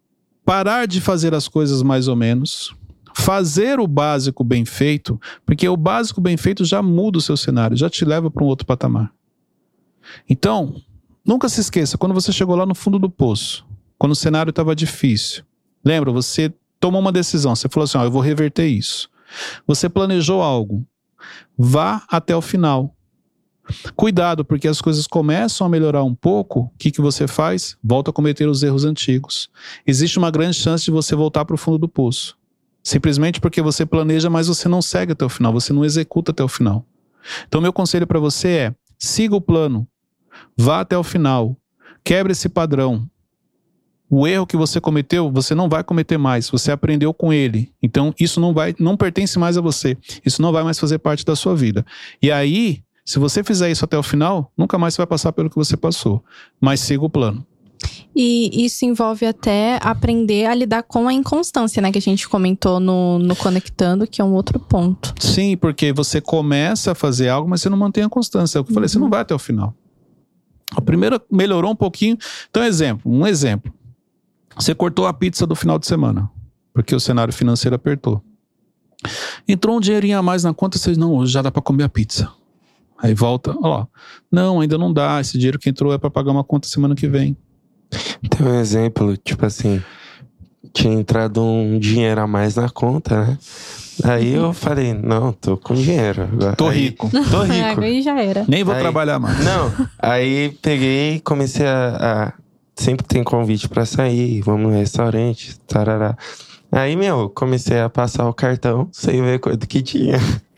Speaker 1: parar de fazer as coisas mais ou menos, fazer o básico bem feito, porque o básico bem feito já muda o seu cenário, já te leva para um outro patamar. Então, nunca se esqueça, quando você chegou lá no fundo do poço, quando o cenário estava difícil, lembra, você tomou uma decisão, você falou assim, eu vou reverter isso. Você planejou algo, vá até o final. Cuidado, porque as coisas começam a melhorar um pouco, o que você faz? Volta a cometer os erros antigos. Existe uma grande chance de você voltar para o fundo do poço. Simplesmente porque você planeja, mas você não segue até o final, você não executa até o final. Então, meu conselho para você é, siga o plano, vá até o final, quebre esse padrão. O erro que você cometeu, você não vai cometer mais, você aprendeu com ele. Então, isso não pertence mais a você, isso não vai mais fazer parte da sua vida. E aí, se você fizer isso até o final, nunca mais você vai passar pelo que você passou. Mas siga o plano.
Speaker 3: E isso envolve até aprender a lidar com a inconstância, né? Que a gente comentou no Conectando, que é um outro ponto.
Speaker 1: Sim, porque você começa a fazer algo, mas você não mantém a constância. É o que eu falei, você não vai até o final. A primeira melhorou um pouquinho. Então, um exemplo. Você cortou a pizza do final de semana, porque o cenário financeiro apertou. Entrou um dinheirinho a mais na conta, vocês não, hoje já dá para comer a pizza. Aí volta, não, ainda não dá, esse dinheiro que entrou é para pagar uma conta semana que vem.
Speaker 2: Tem um exemplo, tipo assim, tinha entrado um dinheiro a mais na conta, né? Aí eu falei, não, tô com dinheiro agora.
Speaker 1: Tô rico.
Speaker 3: Aí já era.
Speaker 1: Nem vou trabalhar mais.
Speaker 2: Não, aí peguei e comecei a sempre tem convite pra sair, vamos no restaurante, tarará. Aí, comecei a passar o cartão sem ver quanto que tinha.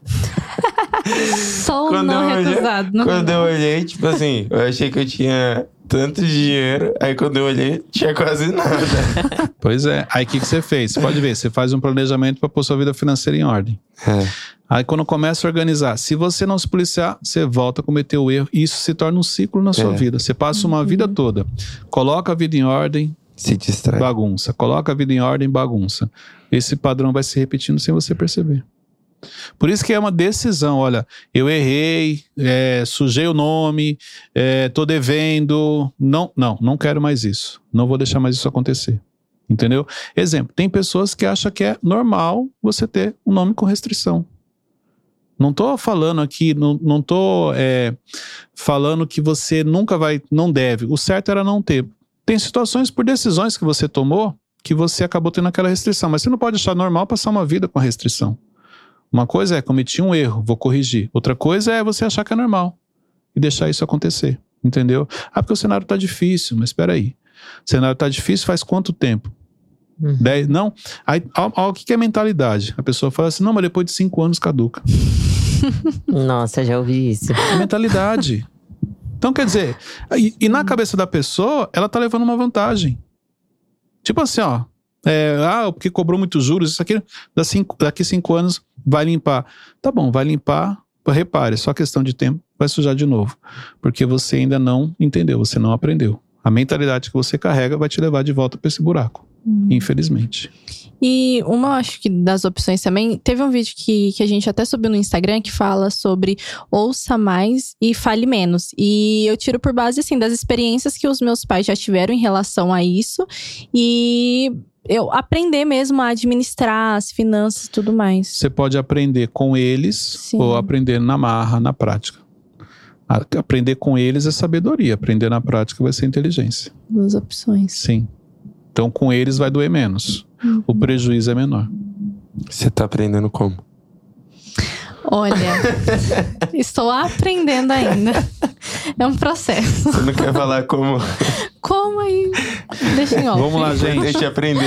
Speaker 3: Só o não recusado.
Speaker 2: Quando eu olhei, tipo assim, eu achei que eu tinha tanto dinheiro, aí quando eu olhei, tinha quase nada.
Speaker 1: Pois é, aí o que você fez? Você pode ver, você faz um planejamento para pôr sua vida financeira em ordem. Aí quando começa a organizar, se você não se policiar, você volta a cometer o erro, e isso se torna um ciclo na sua vida. Você passa uma vida toda, coloca a vida em ordem,
Speaker 2: se distrai.
Speaker 1: Bagunça, coloca a vida em ordem, bagunça. Esse padrão vai se repetindo sem você perceber. Por isso que é uma decisão, olha, eu errei, sujei o nome, tô devendo, não quero mais isso, não vou deixar mais isso acontecer, entendeu? Exemplo, tem pessoas que acham que é normal você ter um nome com restrição. Não tô falando aqui, não tô falando que você nunca não deve, o certo era não ter. Tem situações por decisões que você tomou que você acabou tendo aquela restrição, mas você não pode achar normal passar uma vida com a restrição. Uma coisa é, cometi um erro, vou corrigir. Outra coisa é você achar que é normal e deixar isso acontecer, entendeu? Porque o cenário tá difícil, mas espera aí. O cenário tá difícil faz quanto tempo? 10? Não? Aí, o que é mentalidade? A pessoa fala assim, não, mas depois de 5 anos caduca.
Speaker 4: Nossa, já ouvi isso.
Speaker 1: É mentalidade. Então, quer dizer, e na cabeça da pessoa, ela tá levando uma vantagem. Tipo assim, porque cobrou muitos juros, isso aqui, daqui 5 anos vai limpar. Tá bom, vai limpar, repare, é só questão de tempo, vai sujar de novo. Porque você ainda não entendeu, você não aprendeu. A mentalidade que você carrega vai te levar de volta para esse buraco, infelizmente.
Speaker 3: E acho que das opções também, teve um vídeo que a gente até subiu no Instagram que fala sobre ouça mais e fale menos. E eu tiro por base, assim, das experiências que os meus pais já tiveram em relação a isso. E eu aprender mesmo a administrar as finanças e tudo mais.
Speaker 1: Você pode aprender com eles, sim, ou aprender na marra, na prática. Aprender com eles é sabedoria, aprender na prática vai ser inteligência.
Speaker 3: 2 opções.
Speaker 1: Sim. Então com eles vai doer menos. O prejuízo é menor.
Speaker 2: Você tá aprendendo como?
Speaker 3: Olha, estou aprendendo ainda. É um processo.
Speaker 2: Você não quer falar como?
Speaker 3: Como aí? Deixa em off.
Speaker 1: Vamos lá, gente.
Speaker 2: Deixa eu aprender.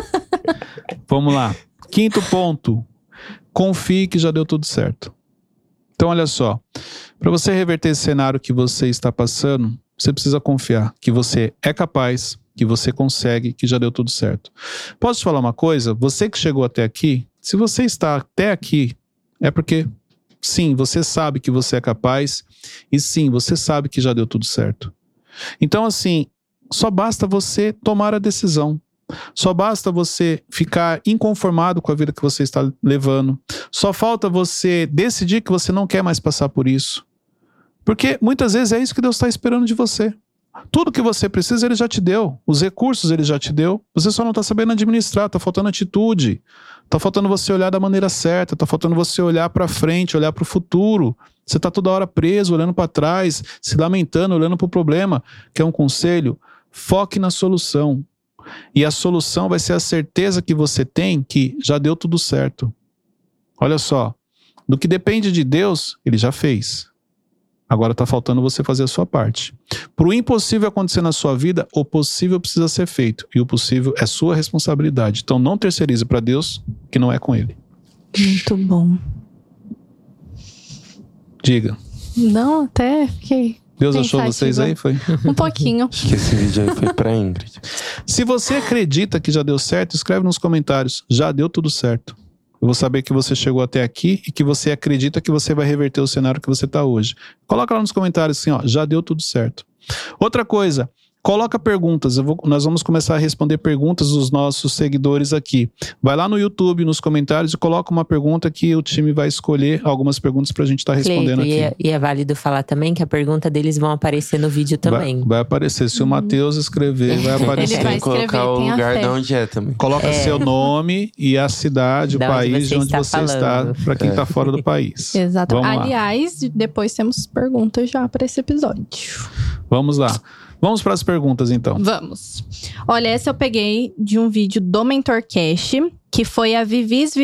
Speaker 1: Vamos lá. 5º ponto. Confie que já deu tudo certo. Então, olha só. Para você reverter esse cenário que você está passando, você precisa confiar que você é capaz, que você consegue, que já deu tudo certo. Posso te falar uma coisa? Você que chegou até aqui, se você está até aqui, é porque, sim, você sabe que você é capaz e sim, você sabe que já deu tudo certo. Então, assim, só basta você tomar a decisão. Só basta você ficar inconformado com a vida que você está levando. Só falta você decidir que você não quer mais passar por isso. Porque muitas vezes é isso que Deus está esperando de você. Tudo que você precisa, ele já te deu. Os recursos, ele já te deu. Você só não está sabendo administrar, está faltando atitude. Está faltando você olhar da maneira certa, está faltando você olhar para frente, olhar para o futuro. Você está toda hora preso, olhando para trás, se lamentando, olhando para o problema. Quer um conselho? Foque na solução. E a solução vai ser a certeza que você tem que já deu tudo certo. Olha só, do que depende de Deus, ele já fez. Agora está faltando você fazer a sua parte. Para o impossível acontecer na sua vida, o possível precisa ser feito. E o possível é sua responsabilidade. Então não terceirize para Deus que não é com ele.
Speaker 3: Muito bom.
Speaker 1: Diga.
Speaker 3: Não, até fiquei...
Speaker 1: Deus achou vocês aí? Foi?
Speaker 3: Um pouquinho.
Speaker 2: Acho que esse vídeo aí foi pra Ingrid.
Speaker 1: Se você acredita que já deu certo, escreve nos comentários. Já deu tudo certo. Eu vou saber que você chegou até aqui e que você acredita que você vai reverter o cenário que você está hoje. Coloca lá nos comentários assim, ó, já deu tudo certo. Outra coisa, coloca perguntas. Nós vamos começar a responder perguntas dos nossos seguidores aqui. Vai lá no YouTube, nos comentários e coloca uma pergunta que o time vai escolher algumas perguntas pra gente estar respondendo aqui.
Speaker 4: E é válido falar também que a pergunta deles vão aparecer no vídeo também.
Speaker 1: Vai aparecer. Se o Matheus escrever, vai aparecer.
Speaker 3: Ele vai
Speaker 2: Tem que colocar o lugar de onde é também.
Speaker 1: Coloca seu nome e a cidade, o país de onde você está, para quem está fora do país.
Speaker 3: Exato.
Speaker 1: Vamos lá.
Speaker 3: Aliás, depois temos perguntas já para esse episódio.
Speaker 1: Vamos lá. Vamos para as perguntas, então.
Speaker 3: Vamos. Olha, essa eu peguei de um vídeo do MentorCast, que foi a Vivis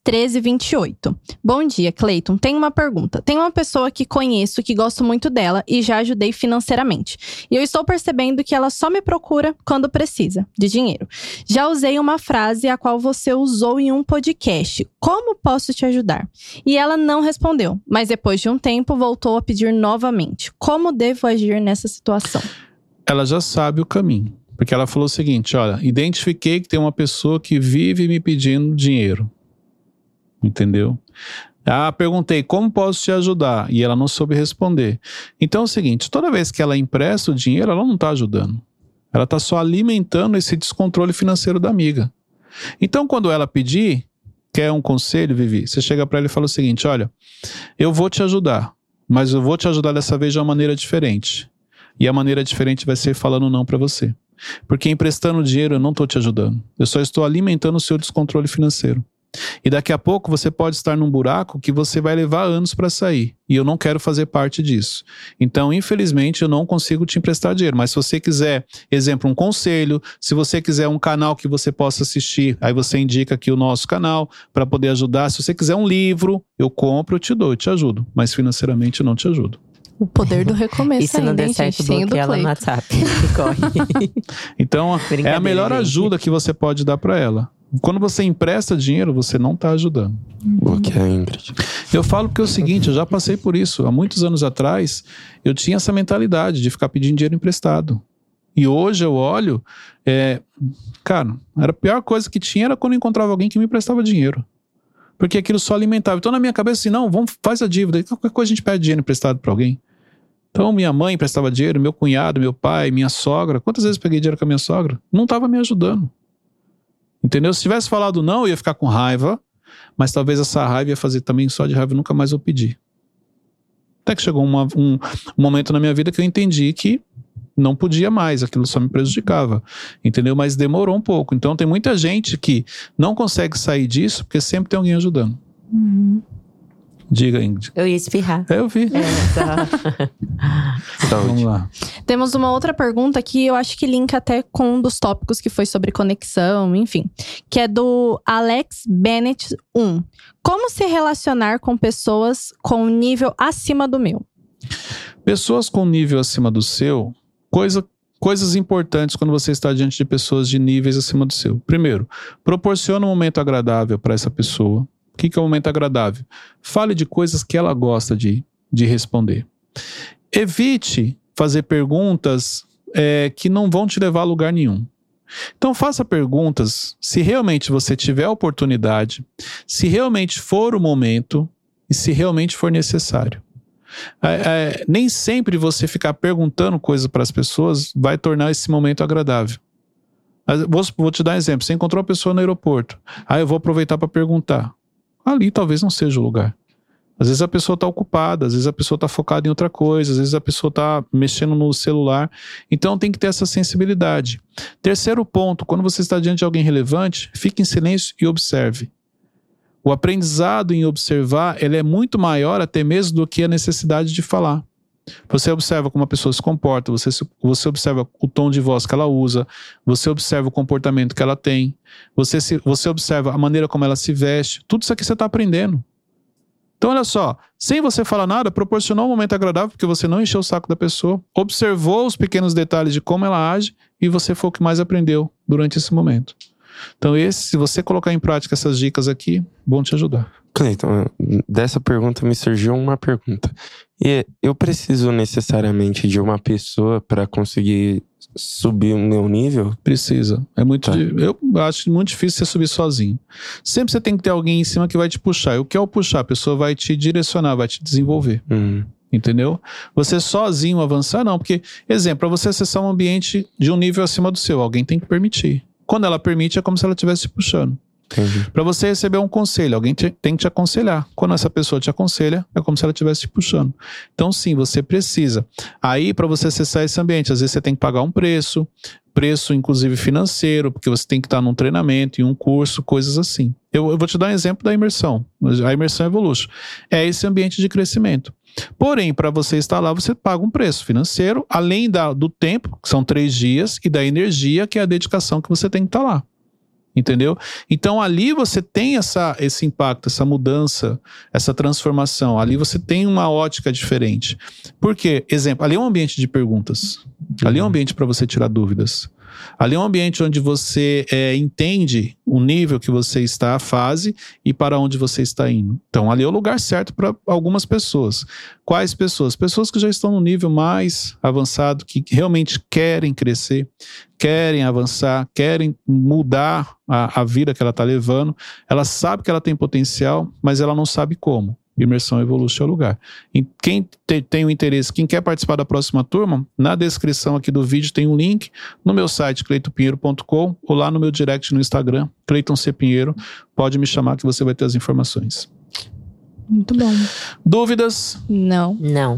Speaker 3: 1328. Bom dia, Cleiton. Tenho uma pergunta. Tem uma pessoa que conheço que gosto muito dela e já ajudei financeiramente. E eu estou percebendo que ela só me procura quando precisa de dinheiro. Já usei uma frase a qual você usou em um podcast. Como posso te ajudar? E ela não respondeu, mas depois de um tempo voltou a pedir novamente. Como devo agir nessa situação?
Speaker 1: Ela já sabe o caminho. Porque ela falou o seguinte, olha, identifiquei que tem uma pessoa que vive me pedindo dinheiro. Entendeu? Perguntei, como posso te ajudar? E ela não soube responder. Então é o seguinte, toda vez que ela empresta o dinheiro, ela não está ajudando. Ela está só alimentando esse descontrole financeiro da amiga. Então quando ela pedir, quer um conselho, Vivi? Você chega para ela e fala o seguinte, olha, eu vou te ajudar, mas eu vou te ajudar dessa vez de uma maneira diferente. E a maneira diferente vai ser falando não para você. Porque emprestando dinheiro eu não estou te ajudando. Eu só estou alimentando o seu descontrole financeiro. E daqui a pouco você pode estar num buraco que você vai levar anos para sair. E eu não quero fazer parte disso. Então, infelizmente, eu não consigo te emprestar dinheiro. Mas se você quiser, exemplo, um conselho, se você quiser um canal que você possa assistir, aí você indica aqui o nosso canal para poder ajudar. Se você quiser um livro, eu compro, eu te dou, eu te ajudo. Mas financeiramente eu não te ajudo.
Speaker 3: O poder do recomeço.
Speaker 4: E se não der certo, bloqueia ela no WhatsApp. Corre.
Speaker 1: Então, é a melhor ajuda que você pode dar para ela. Quando você empresta dinheiro, você não está ajudando.
Speaker 2: Bloqueia a Ingrid.
Speaker 1: Eu falo porque é o seguinte, eu já passei por isso. Há muitos anos atrás, eu tinha essa mentalidade de ficar pedindo dinheiro emprestado. E hoje eu olho, cara, a pior coisa que tinha era quando eu encontrava alguém que me emprestava dinheiro. Porque aquilo só alimentava. Então na minha cabeça assim, não, faz a dívida. Qualquer coisa a gente pede dinheiro emprestado para alguém. Então minha mãe emprestava dinheiro, meu cunhado, meu pai, minha sogra. Quantas vezes eu peguei dinheiro com a minha sogra? Não estava me ajudando. Entendeu? Se tivesse falado não, eu ia ficar com raiva. Mas talvez essa raiva ia fazer também só de raiva, eu nunca mais vou pedir. Até que chegou um momento na minha vida que eu entendi que não podia mais, aquilo só me prejudicava, entendeu? Mas demorou um pouco. Então tem muita gente que não consegue sair disso porque sempre tem alguém ajudando. Diga, Ingrid.
Speaker 4: Eu ia espirrar.
Speaker 1: Eu vi. Vamos lá.
Speaker 3: Temos uma outra pergunta que eu acho que linka até com um dos tópicos que foi sobre conexão, enfim. Que é do Alex Bennett 1. Como se relacionar com pessoas com nível acima do meu?
Speaker 1: Pessoas com nível acima do seu, coisas importantes quando você está diante de pessoas de níveis acima do seu. Primeiro, proporciona um momento agradável para essa pessoa. O que é um momento agradável? Fale de coisas que ela gosta de responder. Evite fazer perguntas que não vão te levar a lugar nenhum. Então faça perguntas se realmente você tiver a oportunidade, se realmente for o momento e se realmente for necessário. Nem sempre você ficar perguntando coisas para as pessoas vai tornar esse momento agradável. Vou te dar um exemplo. Você encontrou uma pessoa no aeroporto. Eu vou aproveitar para perguntar. Ali talvez não seja o lugar. Às vezes a pessoa está ocupada, às vezes a pessoa está focada em outra coisa, às vezes a pessoa está mexendo no celular. Então tem que ter essa sensibilidade. Terceiro ponto, quando você está diante de alguém relevante, fique em silêncio e observe. O aprendizado em observar, ele é muito maior até mesmo do que a necessidade de falar. Você observa como a pessoa se comporta, você observa o tom de voz que ela usa, você observa o comportamento que ela tem, você observa a maneira como ela se veste. Tudo isso aqui você está aprendendo. Então olha só, sem você falar nada, proporcionou um momento agradável porque você não encheu o saco da pessoa, observou os pequenos detalhes de como ela age e você foi o que mais aprendeu durante esse momento. Então se você colocar em prática essas dicas aqui, vão te ajudar.
Speaker 2: Cleiton, dessa pergunta me surgiu uma pergunta. E eu preciso necessariamente de uma pessoa para conseguir subir o meu nível?
Speaker 1: Precisa. Eu acho muito difícil você subir sozinho. Sempre você tem que ter alguém em cima que vai te puxar. E o que é o puxar? A pessoa vai te direcionar, vai te desenvolver. Entendeu? Você sozinho avançar, não. Porque, exemplo, para você acessar um ambiente de um nível acima do seu, alguém tem que permitir. Quando ela permite, é como se ela estivesse te puxando. Para você receber um conselho, alguém tem que te aconselhar. Quando essa pessoa te aconselha, é como se ela estivesse te puxando. Então sim, você precisa. Aí para você acessar esse ambiente, às vezes você tem que pagar um preço inclusive financeiro, porque você tem que estar num treinamento, em um curso, coisas assim. Eu vou te dar um exemplo da imersão. A Imersão Evolution é esse ambiente de crescimento. Porém, para você estar lá, você paga um preço financeiro, além do tempo, que são 3 dias, e da energia, que é a dedicação que você tem que estar lá. Entendeu? Então ali você tem esse impacto, essa mudança, essa transformação. Ali você tem uma ótica diferente. Por quê? Exemplo, ali é um ambiente de perguntas. Ali é um ambiente para você tirar dúvidas. Ali é um ambiente onde você entende o nível que você está, a fase e para onde você está indo. Então ali é o lugar certo para algumas pessoas. Quais pessoas? Pessoas que já estão no nível mais avançado, que realmente querem crescer, querem avançar, querem mudar a vida que ela está levando. Ela sabe que ela tem potencial, mas ela não sabe como. Imersão Evolution é o lugar. E quem tem o interesse, quem quer participar da próxima turma, na descrição aqui do vídeo tem um link no meu site cleitonpinheiro.com ou lá no meu direct no Instagram, Cleiton C. Pinheiro. Pode me chamar que você vai ter as informações.
Speaker 3: Muito bom.
Speaker 1: Dúvidas?
Speaker 3: Não.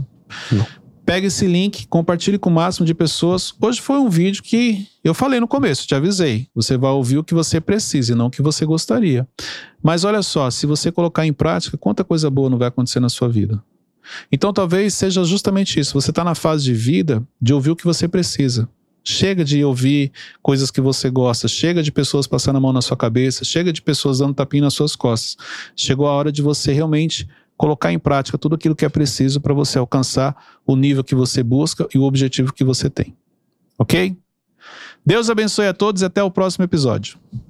Speaker 1: Pega esse link, compartilhe com o máximo de pessoas. Hoje foi um vídeo que eu falei no começo, te avisei. Você vai ouvir o que você precisa e não o que você gostaria. Mas olha só, se você colocar em prática, quanta coisa boa não vai acontecer na sua vida. Então talvez seja justamente isso. Você está na fase de vida de ouvir o que você precisa. Chega de ouvir coisas que você gosta. Chega de pessoas passando a mão na sua cabeça. Chega de pessoas dando tapinha nas suas costas. Chegou a hora de você realmente colocar em prática tudo aquilo que é preciso para você alcançar o nível que você busca e o objetivo que você tem. Ok? Deus abençoe a todos e até o próximo episódio.